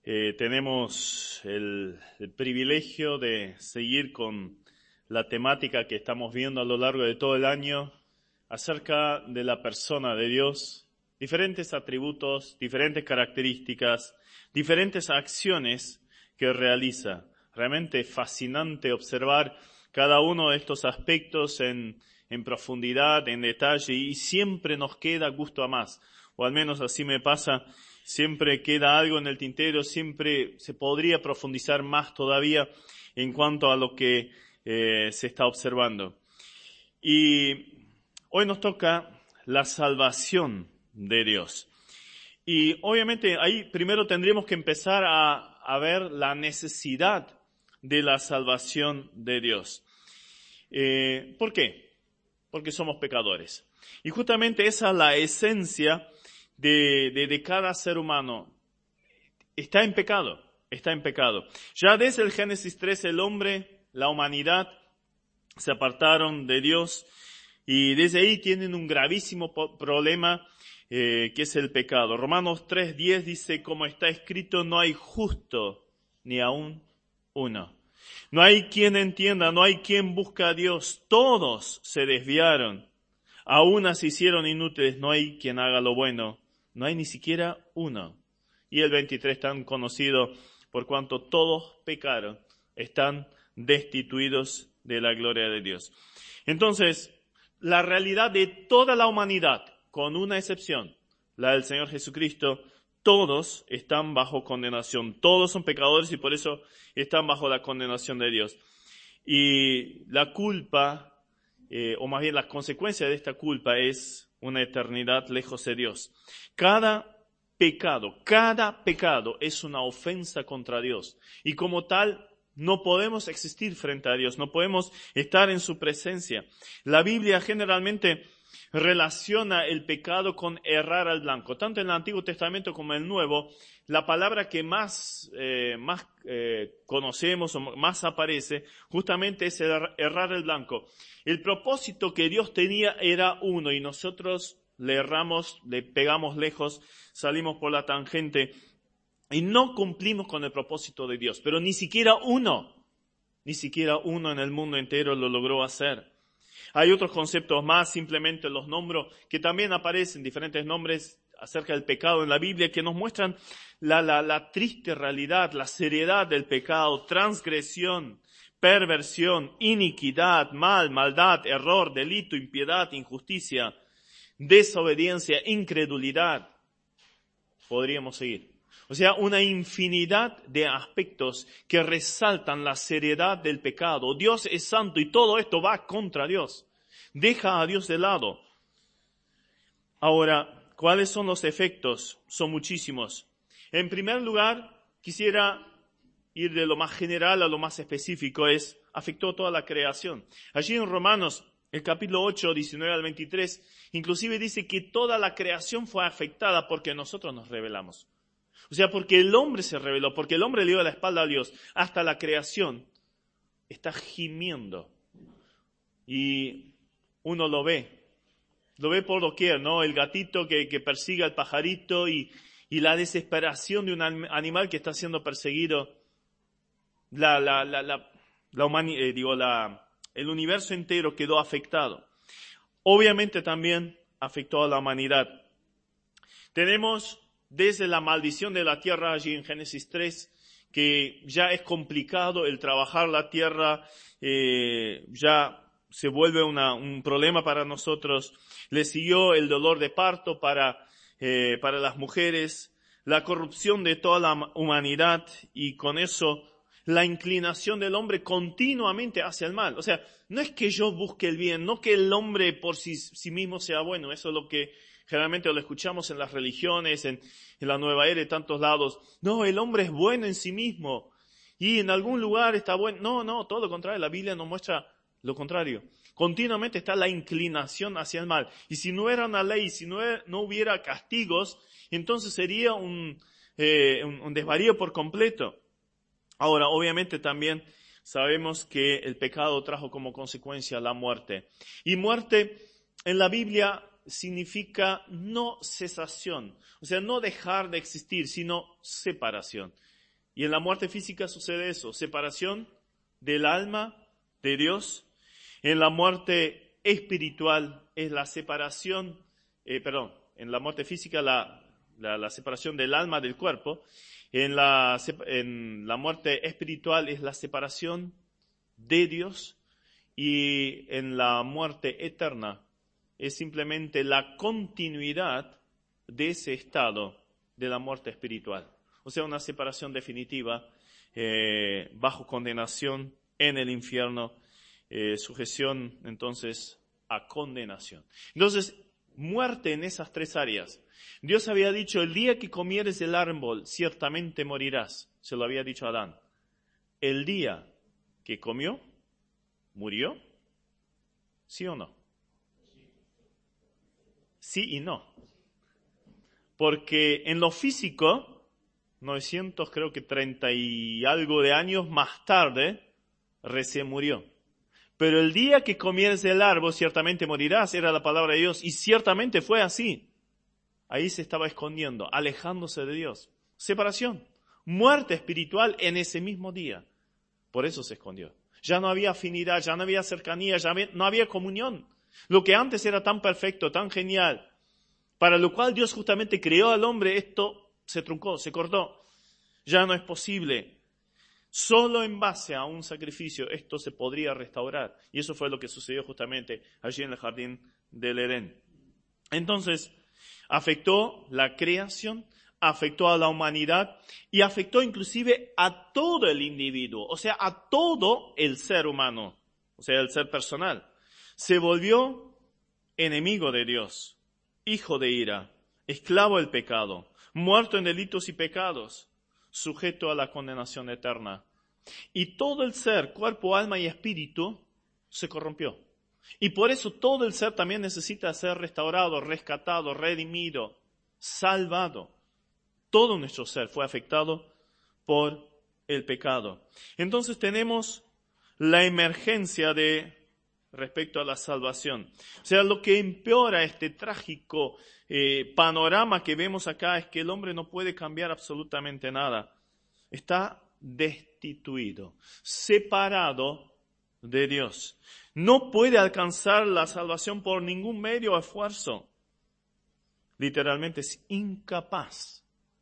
Tenemos el privilegio de seguir con la temática que estamos viendo a lo largo de todo el año acerca de la persona de Dios, diferentes atributos, diferentes características, diferentes acciones que realiza. Realmente fascinante observar cada uno de estos aspectos en profundidad, en detalle, y siempre nos queda gusto a más, o al menos así me pasa. Siempre queda algo en el tintero, siempre se podría profundizar más todavía en cuanto a lo que se está observando. Y hoy nos toca la salvación de Dios. Y obviamente ahí primero tendríamos que empezar a ver la necesidad de la salvación de Dios. ¿Por qué? Porque somos pecadores. Y justamente esa es la esencia de cada ser humano. Está en pecado. Ya desde el Génesis 3 el hombre, la humanidad, se apartaron de Dios y desde ahí tienen un gravísimo problema que es el pecado. Romanos 3:10 dice, como está escrito, no hay justo ni aún uno. No hay quien entienda, no hay quien busca a Dios. Todos se desviaron. A unas se hicieron inútiles, no hay quien haga lo bueno. No hay ni siquiera uno. Y el 23 tan conocido, por cuanto todos pecaron, están destituidos de la gloria de Dios. Entonces, la realidad de toda la humanidad, con una excepción, la del Señor Jesucristo, todos están bajo condenación. Todos son pecadores y por eso están bajo la condenación de Dios. Y la culpa, o más bien la consecuencia de esta culpa es una eternidad lejos de Dios. Cada pecado es una ofensa contra Dios. Y como tal, no podemos existir frente a Dios, no podemos estar en su presencia. La Biblia generalmente relaciona el pecado con errar al blanco. Tanto en el Antiguo Testamento como en el Nuevo, la palabra que más conocemos o más aparece justamente es errar el blanco. El propósito que Dios tenía era uno y nosotros le erramos, le pegamos lejos, salimos por la tangente y no cumplimos con el propósito de Dios. Pero ni siquiera uno en el mundo entero lo logró hacer. Hay otros conceptos más, simplemente los nombro, que también aparecen diferentes nombres acerca del pecado en la Biblia, que nos muestran la triste realidad, la seriedad del pecado, transgresión, perversión, iniquidad, maldad, error, delito, impiedad, injusticia, desobediencia, incredulidad. Podríamos seguir. O sea, una infinidad de aspectos que resaltan la seriedad del pecado. Dios es santo y todo esto va contra Dios. Deja a Dios de lado. Ahora, ¿cuáles son los efectos? Son muchísimos. En primer lugar, quisiera ir de lo más general a lo más específico, afectó toda la creación. Allí en Romanos, el capítulo 8, 19 al 23, inclusive dice que toda la creación fue afectada porque nosotros nos rebelamos. O sea, porque el hombre se rebeló, porque el hombre le dio la espalda a Dios. Hasta la creación está gimiendo. Y uno lo ve por doquier, ¿no? El gatito que persigue al pajarito y la desesperación de un animal que está siendo perseguido. El universo entero quedó afectado. Obviamente también afectó a la humanidad. Tenemos desde la maldición de la tierra allí en Génesis 3, que ya es complicado el trabajar la tierra, ya se vuelve un problema para nosotros. Le siguió el dolor de parto para las mujeres, la corrupción de toda la humanidad y con eso la inclinación del hombre continuamente hacia el mal. O sea, no es que yo busque el bien, no que el hombre por sí mismo sea bueno, eso es lo que generalmente lo escuchamos en las religiones, en la nueva era, de tantos lados. No, el hombre es bueno en sí mismo y en algún lugar está bueno. No, todo lo contrario, la Biblia nos muestra lo contrario. Continuamente está la inclinación hacia el mal. Y si no era una ley, si no hubiera castigos, entonces sería un desvarío por completo. Ahora, obviamente también sabemos que el pecado trajo como consecuencia la muerte. Y muerte en la Biblia significa no cesación, o sea, no dejar de existir, sino separación. Y en la muerte física sucede eso, separación del alma de Dios. En la muerte espiritual es la separación, en la muerte física la separación del alma del cuerpo. En la muerte espiritual es la separación de Dios. Y en la muerte eterna es simplemente la continuidad de ese estado de la muerte espiritual. O sea, una separación definitiva, bajo condenación en el infierno, sujeción entonces a condenación. Entonces, muerte en esas tres áreas. Dios había dicho, el día que comieres del árbol, ciertamente morirás. Se lo había dicho a Adán. El día que comió, ¿murió? ¿Sí o no? Sí y no. Porque en lo físico, 900, creo que 30 y algo de años más tarde, recién murió. Pero el día que comieres del árbol, ciertamente morirás, era la palabra de Dios. Y ciertamente fue así. Ahí se estaba escondiendo, alejándose de Dios. Separación, muerte espiritual en ese mismo día. Por eso se escondió. Ya no había afinidad, ya no había cercanía, no había comunión. Lo que antes era tan perfecto, tan genial, para lo cual Dios justamente creó al hombre, esto se truncó, se cortó. Ya no es posible. Solo en base a un sacrificio esto se podría restaurar. Y eso fue lo que sucedió justamente allí en el jardín del Edén. Entonces, afectó la creación, afectó a la humanidad y afectó inclusive a todo el individuo, o sea, a todo el ser humano, o sea, el ser personal. Se volvió enemigo de Dios, hijo de ira, esclavo del pecado, muerto en delitos y pecados, sujeto a la condenación eterna. Y todo el ser, cuerpo, alma y espíritu, se corrompió. Y por eso todo el ser también necesita ser restaurado, rescatado, redimido, salvado. Todo nuestro ser fue afectado por el pecado. Entonces tenemos la emergencia respecto a la salvación. O sea, lo que empeora este trágico panorama que vemos acá es que el hombre no puede cambiar absolutamente nada. Está destituido, separado de Dios. No puede alcanzar la salvación por ningún medio o esfuerzo. Literalmente es incapaz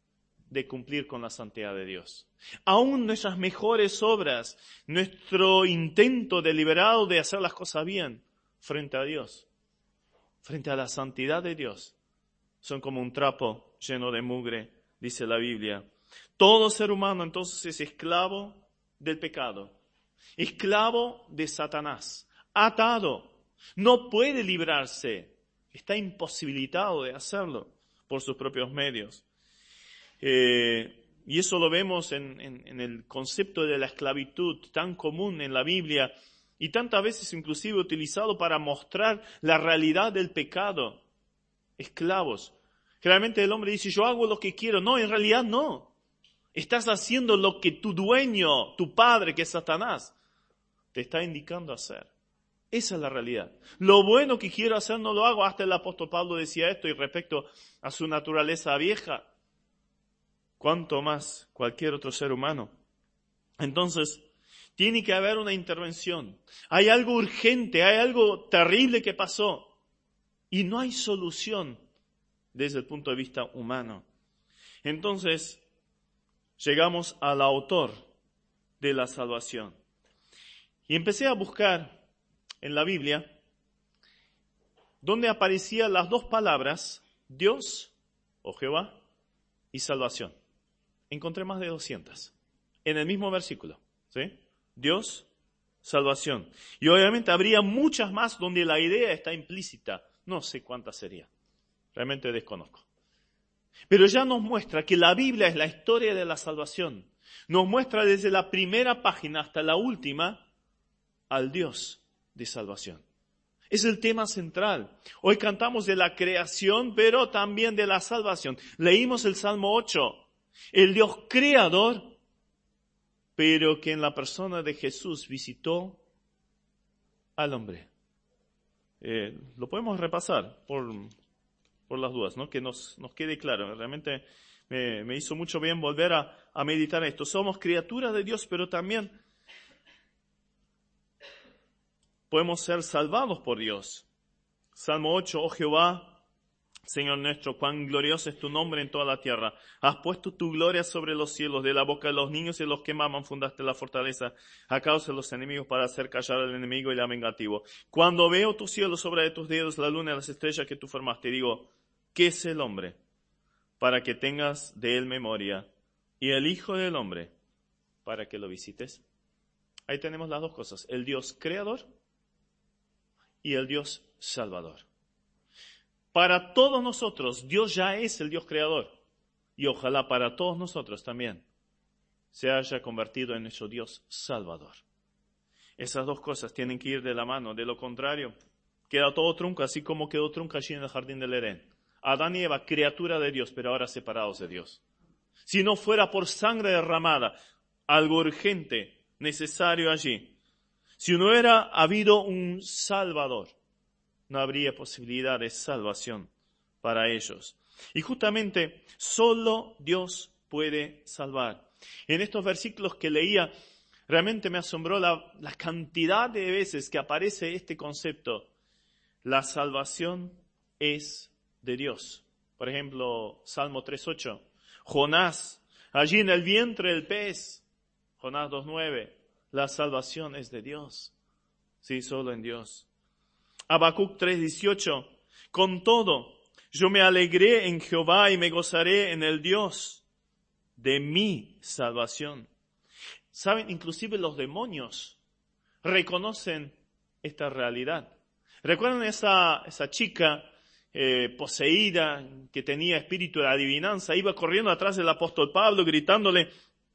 de cumplir con la santidad de Dios. Aún nuestras mejores obras, nuestro intento deliberado de hacer las cosas bien frente a Dios, frente a la santidad de Dios, son como un trapo lleno de mugre, dice la Biblia. Todo ser humano entonces es esclavo del pecado, esclavo de Satanás, atado, no puede librarse, está imposibilitado de hacerlo por sus propios medios. Y eso lo vemos en el concepto de la esclavitud tan común en la Biblia y tantas veces inclusive utilizado para mostrar la realidad del pecado. Esclavos. Generalmente el hombre dice, yo hago lo que quiero. No, en realidad no. Estás haciendo lo que tu dueño, tu padre, que es Satanás, te está indicando hacer. Esa es la realidad. Lo bueno que quiero hacer no lo hago. Hasta el apóstol Pablo decía esto y respecto a su naturaleza vieja. Cuanto más cualquier otro ser humano. Entonces, tiene que haber una intervención. Hay algo urgente, hay algo terrible que pasó. Y no hay solución desde el punto de vista humano. Entonces, llegamos al autor de la salvación. Y empecé a buscar en la Biblia donde aparecían las dos palabras, Dios o Jehová y salvación. Encontré más de 200 en el mismo versículo, ¿sí? Dios, salvación. Y obviamente habría muchas más donde la idea está implícita. No sé cuántas serían. Realmente desconozco. Pero ya nos muestra que la Biblia es la historia de la salvación. Nos muestra desde la primera página hasta la última al Dios de salvación. Es el tema central. Hoy cantamos de la creación, pero también de la salvación. Leímos el Salmo 8. El Dios creador, pero que en la persona de Jesús visitó al hombre. Lo podemos repasar por las dudas, ¿no? Que nos quede claro. Realmente me hizo mucho bien volver a meditar esto. Somos criaturas de Dios, pero también podemos ser salvados por Dios. Salmo 8, oh Jehová, Señor nuestro, cuán glorioso es tu nombre en toda la tierra. Has puesto tu gloria sobre los cielos, de la boca de los niños y de los que maman fundaste la fortaleza, a causa de los enemigos para hacer callar al enemigo y al vengativo. Cuando veo tu cielo sobre de tus dedos, la luna y las estrellas que tú formaste, digo, ¿qué es el hombre? Para que tengas de él memoria, y el Hijo del Hombre, para que lo visites. Ahí tenemos las dos cosas, el Dios creador y el Dios salvador. Para todos nosotros, Dios ya es el Dios creador. Y ojalá para todos nosotros también se haya convertido en nuestro Dios salvador. Esas dos cosas tienen que ir de la mano. De lo contrario, queda todo trunco, así como quedó trunco allí en el jardín del Edén. Adán y Eva, criatura de Dios, pero ahora separados de Dios. Si no fuera por sangre derramada, algo urgente, necesario allí. Si no hubiera habido un Salvador, no habría posibilidad de salvación para ellos. Y justamente solo Dios puede salvar. En estos versículos que leía, realmente me asombró la cantidad de veces que aparece este concepto. La salvación es de Dios. Por ejemplo, Salmo 3:8. Jonás, allí en el vientre del pez. Jonás 2:9. La salvación es de Dios. Sí, solo en Dios. Habacuc 3:18, con todo, yo me alegré en Jehová y me gozaré en el Dios de mi salvación. Saben, inclusive los demonios reconocen esta realidad. ¿Recuerdan esa chica poseída que tenía espíritu de adivinanza? Iba corriendo atrás del apóstol Pablo gritándole,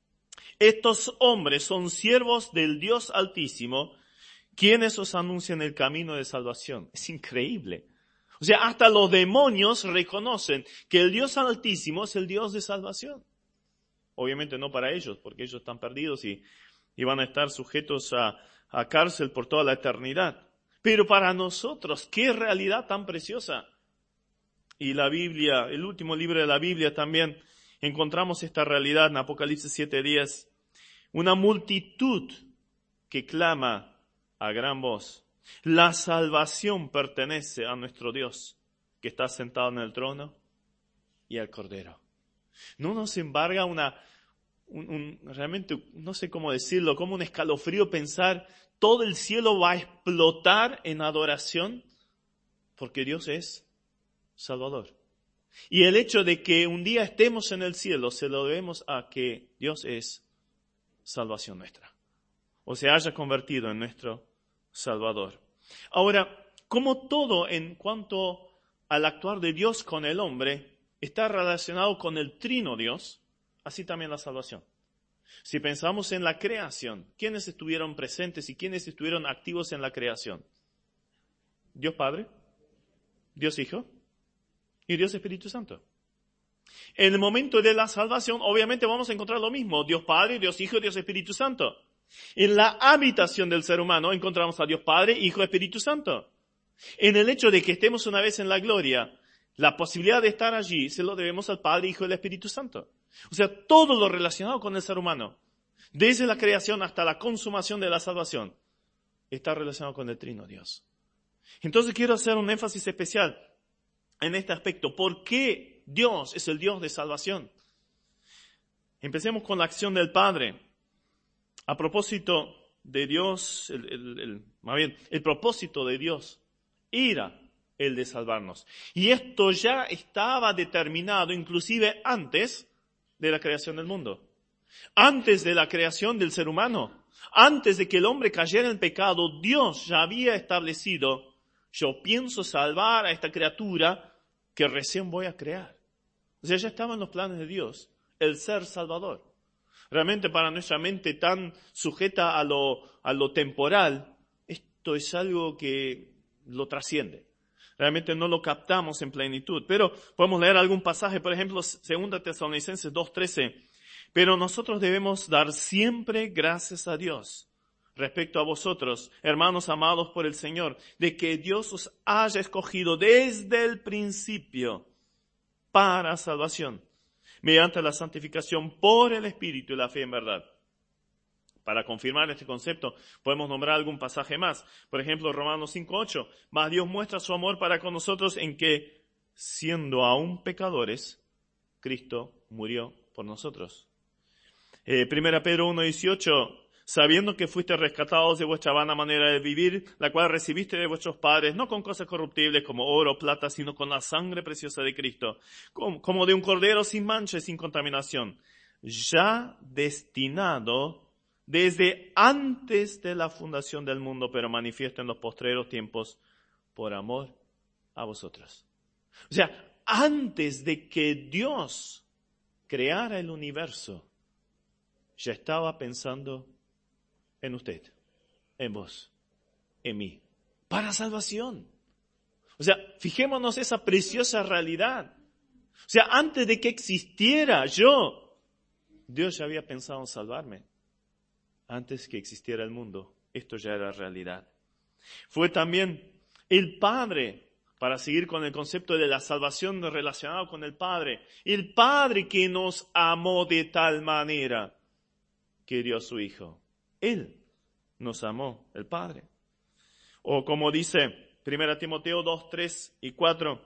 estos hombres son siervos del Dios Altísimo, ¿quiénes os anuncian el camino de salvación? Es increíble. O sea, hasta los demonios reconocen que el Dios Altísimo es el Dios de salvación. Obviamente no para ellos, porque ellos están perdidos y van a estar sujetos a cárcel por toda la eternidad. Pero para nosotros, qué realidad tan preciosa. Y la Biblia, el último libro de la Biblia también, encontramos esta realidad en Apocalipsis 7:10. Una multitud que clama a gran voz. La salvación pertenece a nuestro Dios, que está sentado en el trono, y al Cordero. ¿No nos embarga realmente, no sé cómo decirlo, como un escalofrío pensar, todo el cielo va a explotar en adoración? Porque Dios es Salvador. Y el hecho de que un día estemos en el cielo, se lo debemos a que Dios es salvación nuestra. O se haya convertido en nuestro Salvador. Ahora, como todo en cuanto al actuar de Dios con el hombre está relacionado con el trino Dios, así también la salvación. Si pensamos en la creación, ¿quiénes estuvieron presentes y quiénes estuvieron activos en la creación? Dios Padre, Dios Hijo y Dios Espíritu Santo. En el momento de la salvación, obviamente vamos a encontrar lo mismo, Dios Padre, Dios Hijo y Dios Espíritu Santo. En la habitación del ser humano encontramos a Dios Padre, Hijo, Espíritu Santo. En el hecho de que estemos una vez en la gloria, la posibilidad de estar allí se lo debemos al Padre, Hijo y al Espíritu Santo. O sea, todo lo relacionado con el ser humano, desde la creación hasta la consumación de la salvación, está relacionado con el Trino Dios. Entonces quiero hacer un énfasis especial en este aspecto. ¿Por qué Dios es el Dios de salvación? Empecemos con la acción del Padre. A propósito de Dios, el propósito de Dios era el de salvarnos. Y esto ya estaba determinado inclusive antes de la creación del mundo. Antes de la creación del ser humano. Antes de que el hombre cayera en pecado, Dios ya había establecido, yo pienso salvar a esta criatura que recién voy a crear. O sea, ya estaba en los planes de Dios el ser salvador. Realmente para nuestra mente tan sujeta a lo temporal, esto es algo que lo trasciende. Realmente no lo captamos en plenitud. Pero podemos leer algún pasaje, por ejemplo, 2 Tesalonicenses 2:13. Pero nosotros debemos dar siempre gracias a Dios respecto a vosotros, hermanos amados por el Señor, de que Dios os haya escogido desde el principio para salvación, mediante la santificación por el Espíritu y la fe en verdad. Para confirmar este concepto, podemos nombrar algún pasaje más. Por ejemplo, Romanos 5:8. Mas Dios muestra su amor para con nosotros en que, siendo aún pecadores, Cristo murió por nosotros. 1 Pedro 1:18. Sabiendo que fuiste rescatados de vuestra vana manera de vivir, la cual recibiste de vuestros padres, no con cosas corruptibles como oro o plata, sino con la sangre preciosa de Cristo, como de un cordero sin mancha y sin contaminación, ya destinado desde antes de la fundación del mundo, pero manifiesto en los postreros tiempos por amor a vosotros. O sea, antes de que Dios creara el universo, ya estaba pensando en usted, en vos, en mí, para salvación. O sea, fijémonos esa preciosa realidad. O sea, antes de que existiera yo, Dios ya había pensado en salvarme. Antes que existiera el mundo, esto ya era realidad. Fue también el Padre, para seguir con el concepto de la salvación relacionado con el Padre que nos amó de tal manera que dio a su Hijo. Él nos amó, el Padre. O como dice 1 Timoteo 2, 3 y 4,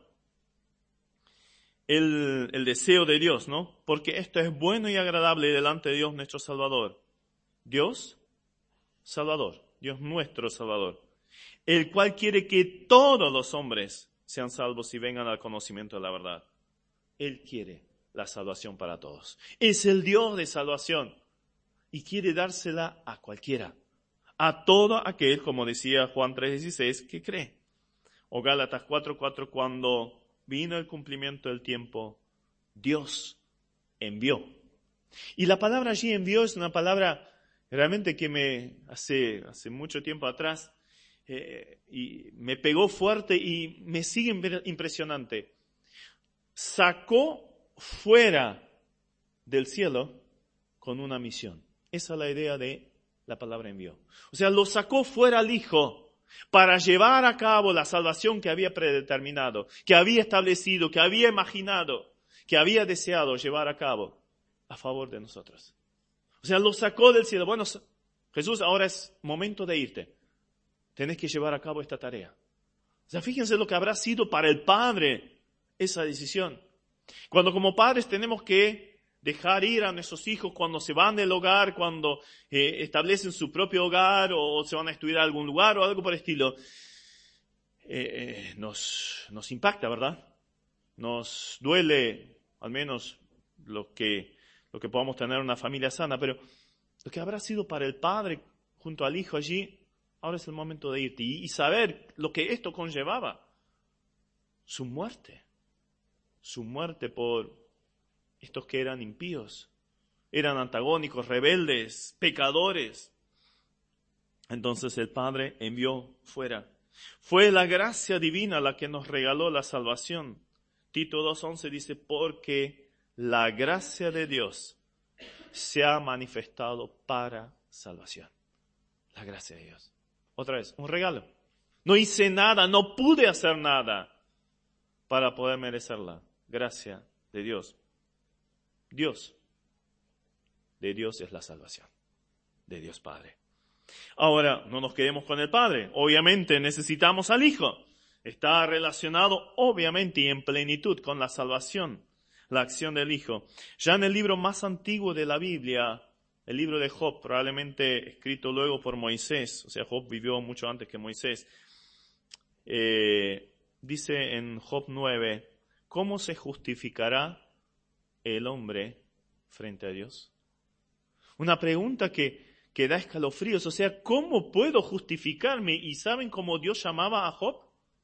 el deseo de Dios, ¿no? Porque esto es bueno y agradable delante de Dios nuestro Salvador. Dios, Salvador, Dios nuestro Salvador, el cual quiere que todos los hombres sean salvos y vengan al conocimiento de la verdad. Él quiere la salvación para todos. Es el Dios de salvación y quiere dársela a cualquiera, a todo aquel, como decía Juan 3:16, que cree. O Gálatas 4:4, cuando vino el cumplimiento del tiempo, Dios envió. Y la palabra allí envió es una palabra realmente que hace mucho tiempo atrás, y me pegó fuerte y me sigue impresionante. Sacó fuera del cielo con una misión. Esa es la idea de la palabra envió. O sea, lo sacó fuera al Hijo para llevar a cabo la salvación que había predeterminado, que había establecido, que había imaginado, que había deseado llevar a cabo a favor de nosotros. O sea, lo sacó del cielo. Bueno, Jesús, ahora es momento de irte. Tenés que llevar a cabo esta tarea. O sea, fíjense lo que habrá sido para el Padre esa decisión. Cuando como padres tenemos que dejar ir a nuestros hijos cuando se van del hogar, cuando establecen su propio hogar o se van a estudiar a algún lugar o algo por el estilo, nos impacta, ¿verdad? Nos duele, al menos lo que podamos tener una familia sana, pero lo que habrá sido para el padre junto al hijo allí, ahora es el momento de irte y saber lo que esto conllevaba. Su muerte por estos que eran impíos, eran antagónicos, rebeldes, pecadores. Entonces el Padre envió fuera. Fue la gracia divina la que nos regaló la salvación. Tito 2:11 dice, porque la gracia de Dios se ha manifestado para salvación. La gracia de Dios. Otra vez, un regalo. No hice nada, no pude hacer nada para poder merecerla. Gracia de Dios. De Dios es la salvación. De Dios Padre. Ahora, no nos quedemos con el Padre. Obviamente necesitamos al Hijo. Está relacionado, obviamente, y en plenitud con la salvación, la acción del Hijo. Ya en el libro más antiguo de la Biblia, el libro de Job, probablemente escrito luego por Moisés, o sea, Job vivió mucho antes que Moisés, dice en Job 9, ¿cómo se justificará el hombre frente a Dios? Una pregunta que da escalofríos, o sea, ¿cómo puedo justificarme? ¿Y saben cómo Dios llamaba a Job?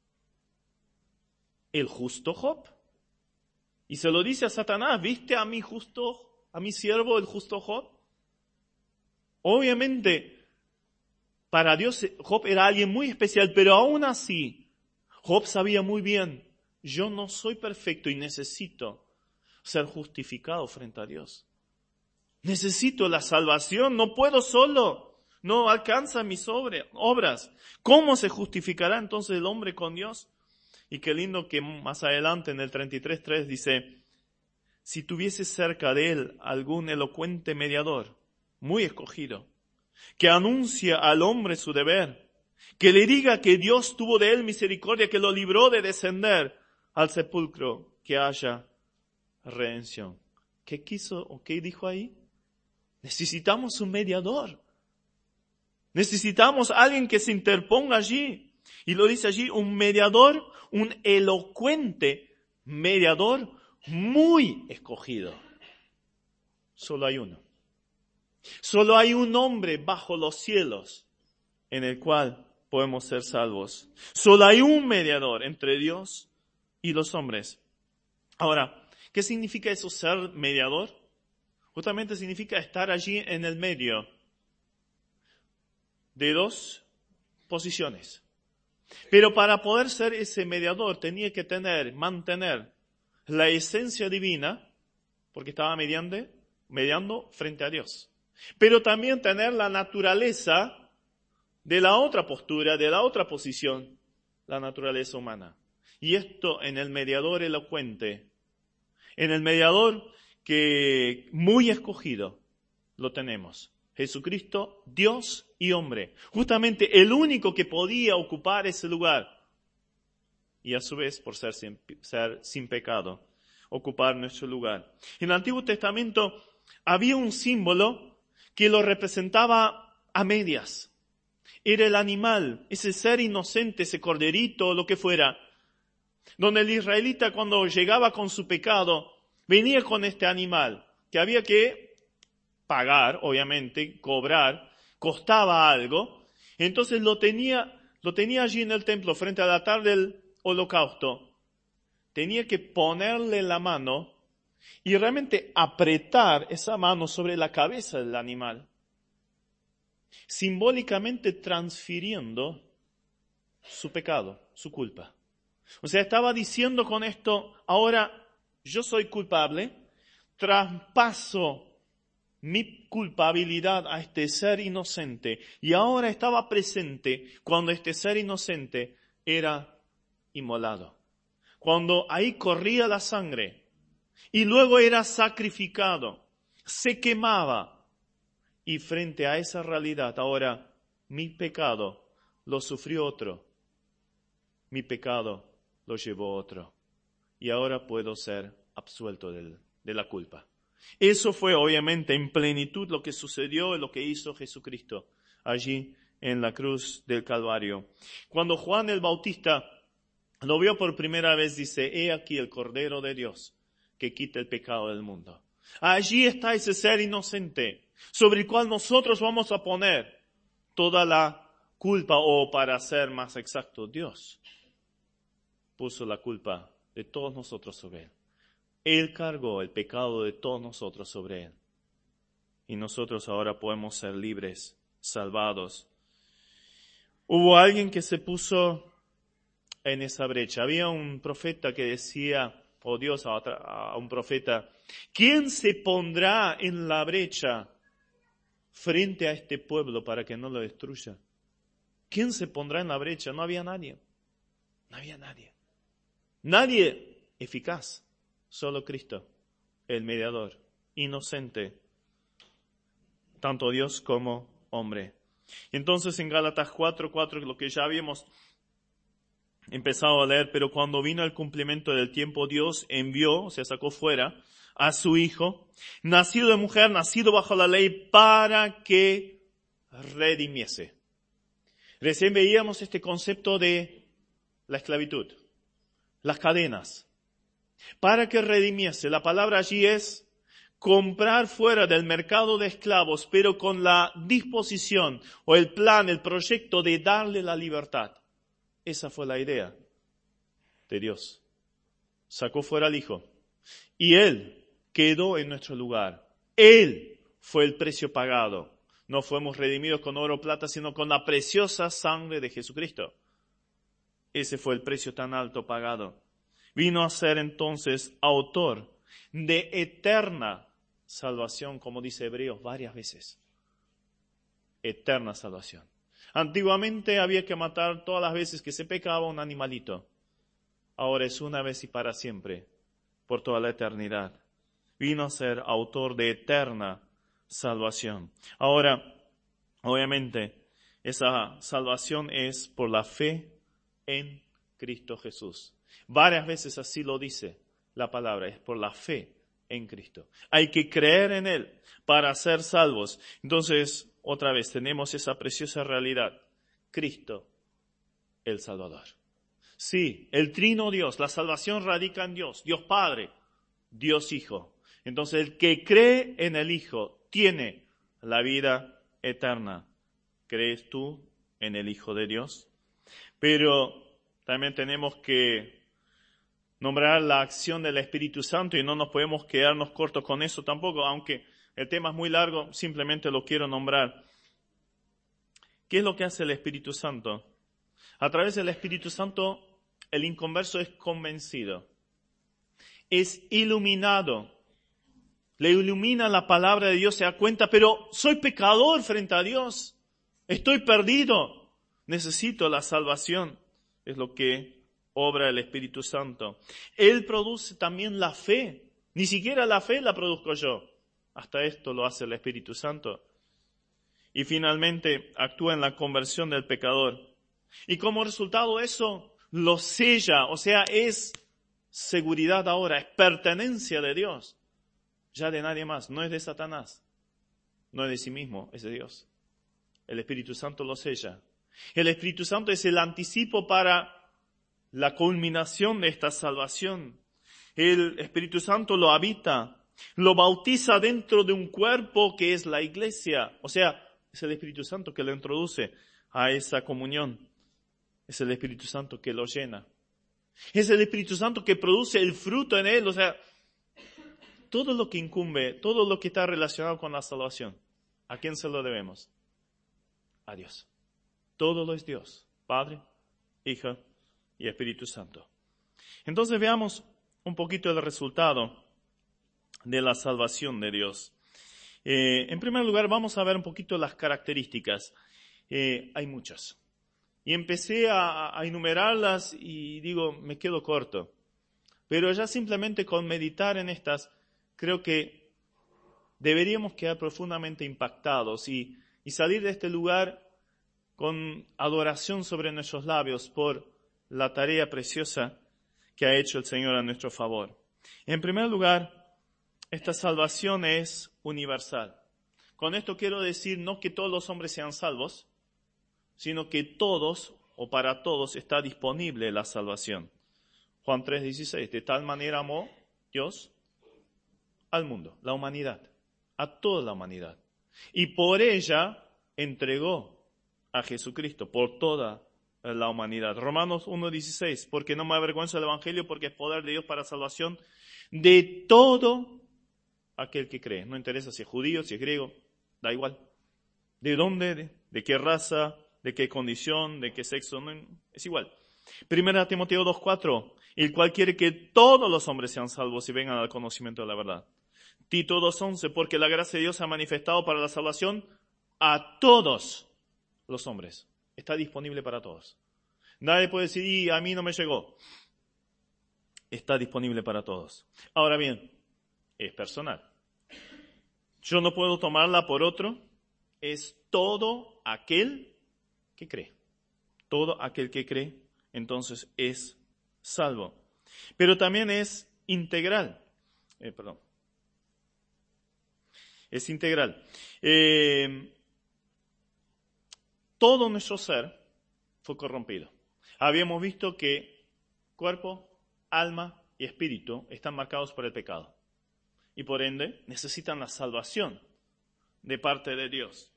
El justo Job. Y se lo dice a Satanás, ¿viste a mi siervo, el justo Job? Obviamente, para Dios Job era alguien muy especial, pero aún así, Job sabía muy bien, yo no soy perfecto y necesito ser justificado frente a Dios. Necesito la salvación, no puedo solo, no alcanzan mis obras. ¿Cómo se justificará entonces el hombre con Dios? Y qué lindo que más adelante en el 33:3 dice, si tuviese cerca de él algún elocuente mediador, muy escogido, que anuncia al hombre su deber, que le diga que Dios tuvo de él misericordia, que lo libró de descender al sepulcro, que haya redención. ¿Qué quiso o qué dijo ahí? Necesitamos un mediador. Necesitamos alguien que se interponga allí. Y lo dice allí, un mediador, un elocuente mediador muy escogido. Solo hay uno. Solo hay un hombre bajo los cielos en el cual podemos ser salvos. Solo hay un mediador entre Dios y los hombres. Ahora, ¿qué significa eso, ser mediador? Justamente significa estar allí en el medio de dos posiciones. Pero para poder ser ese mediador tenía que mantener la esencia divina, porque estaba mediando frente a Dios. Pero también tener la naturaleza de la otra postura, de la otra posición, la naturaleza humana. Y esto en el mediador elocuente, en el mediador que muy escogido lo tenemos. Jesucristo, Dios y hombre. Justamente el único que podía ocupar ese lugar. Y a su vez, por ser sin pecado, ocupar nuestro lugar. En el Antiguo Testamento había un símbolo que lo representaba a medias. Era el animal, ese ser inocente, ese corderito, lo que fuera. Donde el israelita cuando llegaba con su pecado, venía con este animal, que había que pagar, obviamente, cobrar, costaba algo. Entonces lo tenía allí en el templo, frente al altar del holocausto. Tenía que ponerle la mano y realmente apretar esa mano sobre la cabeza del animal, simbólicamente transfiriendo su pecado, su culpa. O sea, estaba diciendo con esto, ahora yo soy culpable, traspaso mi culpabilidad a este ser inocente, y ahora estaba presente cuando este ser inocente era inmolado. Cuando ahí corría la sangre, y luego era sacrificado, se quemaba, y frente a esa realidad, ahora mi pecado lo sufrió otro, mi pecado lo llevó otro, y ahora puedo ser absuelto de la culpa. Eso fue obviamente en plenitud lo que sucedió y lo que hizo Jesucristo allí en la cruz del Calvario. Cuando Juan el Bautista lo vio por primera vez, dice, he aquí el Cordero de Dios que quita el pecado del mundo. Allí está ese ser inocente sobre el cual nosotros vamos a poner toda la culpa, o para ser más exacto, Dios puso la culpa de todos nosotros sobre él. Él cargó el pecado de todos nosotros sobre él. Y nosotros ahora podemos ser libres, salvados. Hubo alguien que se puso en esa brecha. Había un profeta que decía, o Dios a un profeta, ¿quién se pondrá en la brecha frente a este pueblo para que no lo destruya? ¿Quién se pondrá en la brecha? No había nadie. No había nadie. Nadie eficaz. Solo Cristo, el mediador, inocente, tanto Dios como hombre. Entonces en Gálatas 4:4, lo que ya habíamos empezado a leer, pero cuando vino el cumplimiento del tiempo, Dios envió, o sea, sacó fuera a su Hijo, nacido de mujer, nacido bajo la ley, para que redimiese. Recién veíamos este concepto de la esclavitud, las cadenas. Para que redimiese, la palabra allí es comprar fuera del mercado de esclavos, pero con la disposición o el plan, el proyecto de darle la libertad. Esa fue la idea de Dios. Sacó fuera al Hijo y Él quedó en nuestro lugar. Él fue el precio pagado. No fuimos redimidos con oro o plata, sino con la preciosa sangre de Jesucristo. Ese fue el precio tan alto pagado. Vino a ser entonces autor de eterna salvación, como dice Hebreos varias veces. Eterna salvación. Antiguamente había que matar todas las veces que se pecaba un animalito. Ahora es una vez y para siempre, por toda la eternidad. vino a ser autor de eterna salvación. Ahora, obviamente, esa salvación es por la fe en Cristo Jesús. Varias veces así lo dice la palabra, es por la fe en Cristo. Hay que creer en Él para ser salvos. Entonces, otra vez, tenemos esa preciosa realidad. Cristo, el Salvador. Sí, el Trino Dios, la salvación radica en Dios, Dios Padre, Dios Hijo. Entonces, el que cree en el Hijo tiene la vida eterna. ¿Crees tú en el Hijo de Dios? Pero también tenemos que nombrar la acción del Espíritu Santo y no nos podemos quedarnos cortos con eso tampoco, aunque el tema es muy largo, simplemente lo quiero nombrar. ¿Qué es lo que hace el Espíritu Santo? A través del Espíritu Santo, el inconverso es convencido, es iluminado, le ilumina la palabra de Dios, se da cuenta, pero soy pecador frente a Dios, estoy perdido, necesito la salvación, es lo que obra el Espíritu Santo. Él produce también la fe, ni siquiera la fe la produzco yo, hasta esto lo hace el Espíritu Santo. Y finalmente actúa en la conversión del pecador. Y como resultado eso lo sella, o sea, es seguridad ahora, es pertenencia de Dios. Ya de nadie más, no es de Satanás, no es de sí mismo, es de Dios. El Espíritu Santo lo sella. El Espíritu Santo es el anticipo para la culminación de esta salvación. El Espíritu Santo lo habita, lo bautiza dentro de un cuerpo que es la iglesia. O sea, es el Espíritu Santo que lo introduce a esa comunión. Es el Espíritu Santo que lo llena. Es el Espíritu Santo que produce el fruto en él. O sea, todo lo que incumbe, todo lo que está relacionado con la salvación, ¿a quién se lo debemos? A Dios. Todo lo es Dios, Padre, Hijo y Espíritu Santo. Entonces veamos un poquito el resultado de la salvación de Dios. En primer lugar, vamos a ver un poquito las características. Hay muchas. Y empecé a enumerarlas y digo, me quedo corto. Pero ya simplemente con meditar en estas, creo que deberíamos quedar profundamente impactados y salir de este lugar con adoración sobre nuestros labios por la tarea preciosa que ha hecho el Señor a nuestro favor. En primer lugar, esta salvación es universal. Con esto quiero decir no que todos los hombres sean salvos, sino que todos o para todos está disponible la salvación. Juan 3:16, de tal manera amó Dios al mundo, la humanidad, a toda la humanidad. Y por ella entregó a Jesucristo, por toda la humanidad. Romanos 1:16, porque no me avergüenzo del Evangelio, porque es poder de Dios para salvación de todo aquel que cree. No interesa si es judío, si es griego, da igual. ¿De dónde? ¿De qué raza? ¿De qué condición? ¿De qué sexo? No, es igual. 1 Timoteo 2:4, el cual quiere que todos los hombres sean salvos y vengan al conocimiento de la verdad. Tito 2:11, porque la gracia de Dios se ha manifestado para la salvación a todos los hombres. Está disponible para todos. Nadie puede decir, y a mí no me llegó. Está disponible para todos. Ahora bien, es personal. Yo no puedo tomarla por otro. Es todo aquel que cree. Todo aquel que cree, entonces es salvo. Pero también es integral. Es integral. Todo nuestro ser fue corrompido. Habíamos visto que cuerpo, alma y espíritu están marcados por el pecado. Y por ende necesitan la salvación de parte de Dios.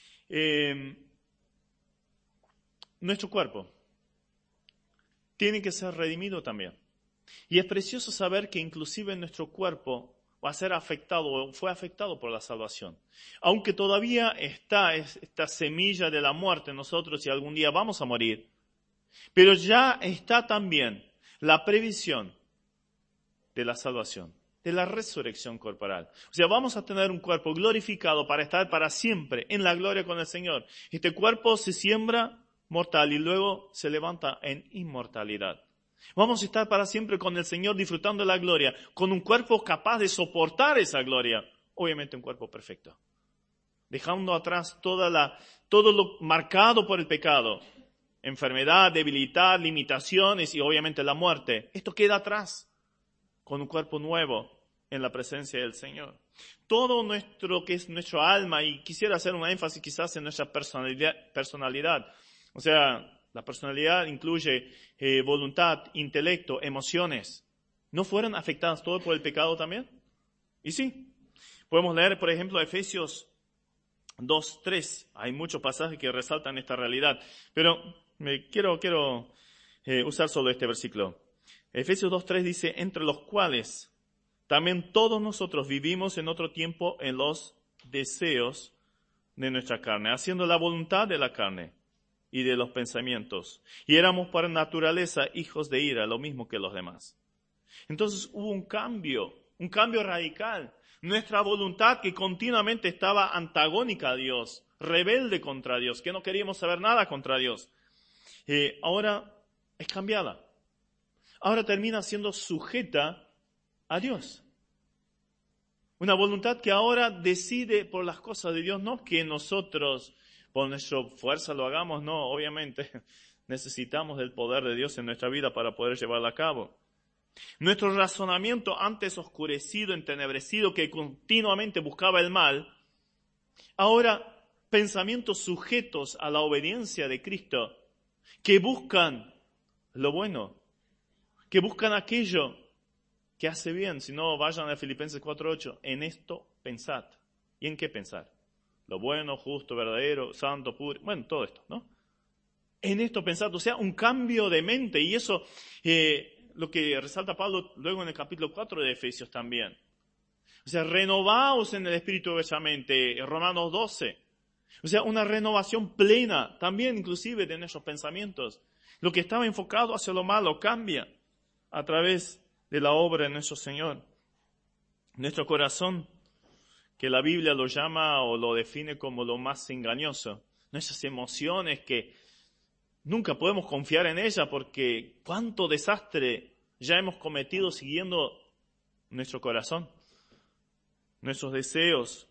Nuestro cuerpo tiene que ser redimido también. Y es precioso saber que inclusive nuestro cuerpo va a ser afectado o fue afectado por la salvación. Aunque todavía está esta semilla de la muerte en nosotros y algún día vamos a morir, pero ya está también la previsión de la salvación, de la resurrección corporal. O sea, vamos a tener un cuerpo glorificado para estar para siempre en la gloria con el Señor. Este cuerpo se siembra mortal y luego se levanta en inmortalidad. Vamos a estar para siempre con el Señor disfrutando de la gloria, con un cuerpo capaz de soportar esa gloria. Obviamente un cuerpo perfecto. Dejando atrás todo lo marcado por el pecado. Enfermedad, debilidad, limitaciones y obviamente la muerte. Esto queda atrás con un cuerpo nuevo en la presencia del Señor. Todo que es nuestro alma, y quisiera hacer un énfasis quizás en nuestra personalidad. O sea, la personalidad incluye voluntad, intelecto, emociones. ¿No fueron afectadas todo por el pecado también? Y sí. Podemos leer, por ejemplo, Efesios 2:3. Hay muchos pasajes que resaltan esta realidad. Pero quiero usar solo este versículo. Efesios 2:3 dice, entre los cuales también todos nosotros vivimos en otro tiempo en los deseos de nuestra carne, haciendo la voluntad de la carne y de los pensamientos. Y éramos por naturaleza hijos de ira, lo mismo que los demás. Entonces hubo un cambio radical. Nuestra voluntad que continuamente estaba antagónica a Dios, rebelde contra Dios, que no queríamos saber nada contra Dios, ahora es cambiada. Ahora termina siendo sujeta a Dios. Una voluntad que ahora decide por las cosas de Dios, no que nosotros por nuestra fuerza lo hagamos, no, obviamente necesitamos del poder de Dios en nuestra vida para poder llevarla a cabo. Nuestro razonamiento antes oscurecido, entenebrecido, que continuamente buscaba el mal, ahora pensamientos sujetos a la obediencia de Cristo, que buscan lo bueno, que buscan aquello que hace bien. Si no, vayan a Filipenses 4:8. En esto pensad. ¿Y en qué pensar? Lo bueno, justo, verdadero, santo, puro. Bueno, todo esto, ¿no? En esto pensad. O sea, un cambio de mente. Y eso, lo que resalta Pablo luego en el capítulo 4 de Efesios también. O sea, renovaos en el espíritu de vuestra mente. Romanos 12. O sea, una renovación plena, también inclusive de nuestros pensamientos. Lo que estaba enfocado hacia lo malo cambia a través de la obra de nuestro Señor. Nuestro corazón, que la Biblia lo llama o lo define como lo más engañoso. Nuestras emociones que nunca podemos confiar en ellas porque cuánto desastre ya hemos cometido siguiendo nuestro corazón, nuestros deseos.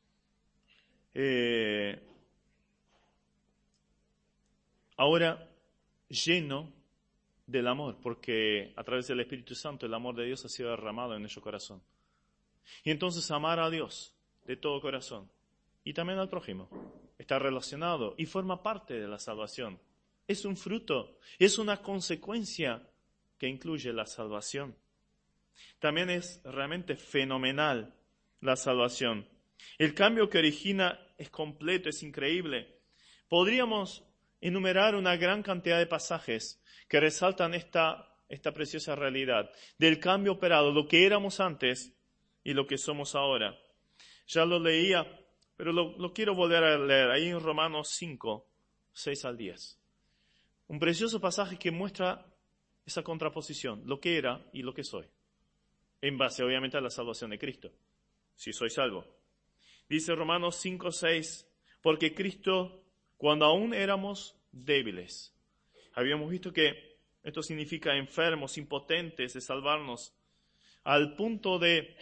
Ahora lleno del amor, porque a través del Espíritu Santo el amor de Dios ha sido derramado en nuestro corazón. Y entonces amar a Dios de todo corazón y también al prójimo está relacionado y forma parte de la salvación. Es un fruto, es una consecuencia que incluye la salvación. También es realmente fenomenal la salvación. El cambio que origina es completo, es increíble. Podríamos enumerar una gran cantidad de pasajes que resaltan esta preciosa realidad del cambio operado, lo que éramos antes y lo que somos ahora. Ya lo leía, pero lo quiero volver a leer ahí en Romanos 5, 6 al 10. Un precioso pasaje que muestra esa contraposición, lo que era y lo que soy, en base obviamente a la salvación de Cristo, si soy salvo. Dice Romanos 5, 6, porque Cristo, cuando aún éramos débiles, habíamos visto que esto significa enfermos, impotentes de salvarnos, al punto de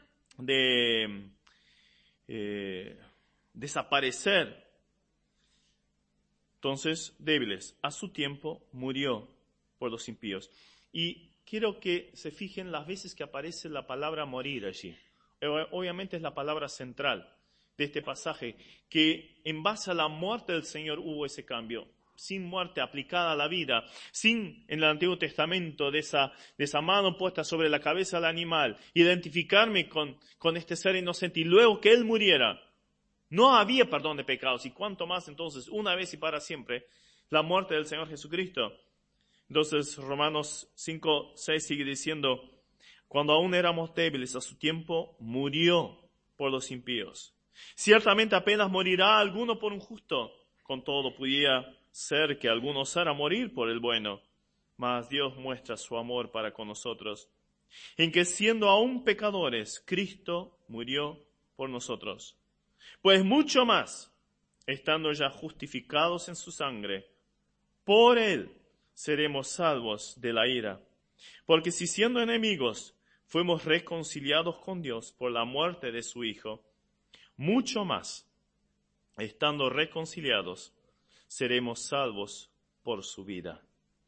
desaparecer. Entonces, débiles, a su tiempo murió por los impíos. Y quiero que se fijen las veces que aparece la palabra morir allí. Obviamente es la palabra central de este pasaje, que en base a la muerte del Señor hubo ese cambio. Sin muerte aplicada a la vida, sin en el Antiguo Testamento de esa mano puesta sobre la cabeza del animal, identificarme con este ser inocente y luego que Él muriera, no había perdón de pecados. Y cuánto más entonces, una vez y para siempre, la muerte del Señor Jesucristo. Entonces Romanos 5, 6 sigue diciendo, cuando aún éramos débiles, a su tiempo murió por los impíos. Ciertamente apenas morirá alguno por un justo, con todo podía ser que alguno osara morir por el bueno, mas Dios muestra su amor para con nosotros, en que siendo aún pecadores, Cristo murió por nosotros. Pues mucho más, estando ya justificados en su sangre, por Él seremos salvos de la ira. Porque si siendo enemigos fuimos reconciliados con Dios por la muerte de su Hijo, mucho más, estando reconciliados, seremos salvos por su vida.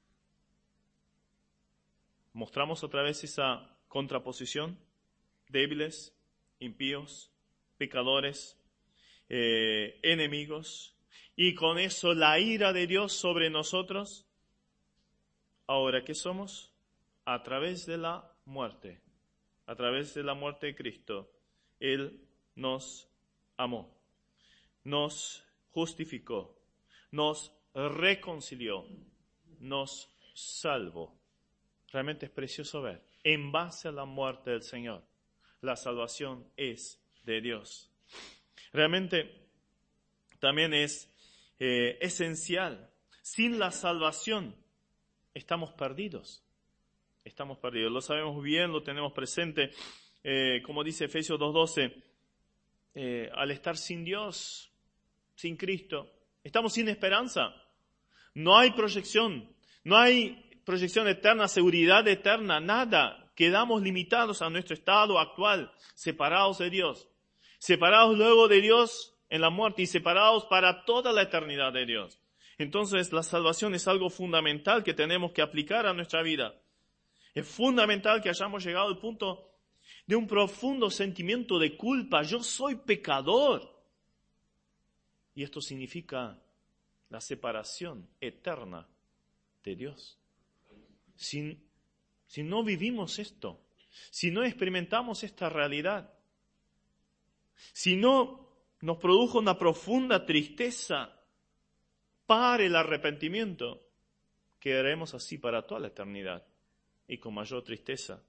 Mostramos otra vez esa contraposición: débiles, impíos, pecadores, enemigos, y con eso la ira de Dios sobre nosotros. Ahora, ¿qué somos? A través de la muerte de Cristo, Él nos amó, nos justificó, nos reconcilió, nos salvó. Realmente es precioso ver, en base a la muerte del Señor, la salvación es de Dios. Realmente también es esencial. Sin la salvación estamos perdidos. Estamos perdidos. Lo sabemos bien, lo tenemos presente. Como dice Efesios 2:12, al estar sin Dios, sin Cristo, estamos sin esperanza. No hay proyección eterna, seguridad eterna, nada. Quedamos limitados a nuestro estado actual, separados de Dios. Separados luego de Dios en la muerte y separados para toda la eternidad de Dios. Entonces la salvación es algo fundamental que tenemos que aplicar a nuestra vida. Es fundamental que hayamos llegado al punto de un profundo sentimiento de culpa. Yo soy pecador. Y esto significa la separación eterna de Dios. Si no vivimos esto, si no experimentamos esta realidad, si no nos produjo una profunda tristeza para el arrepentimiento, quedaremos así para toda la eternidad y con mayor tristeza.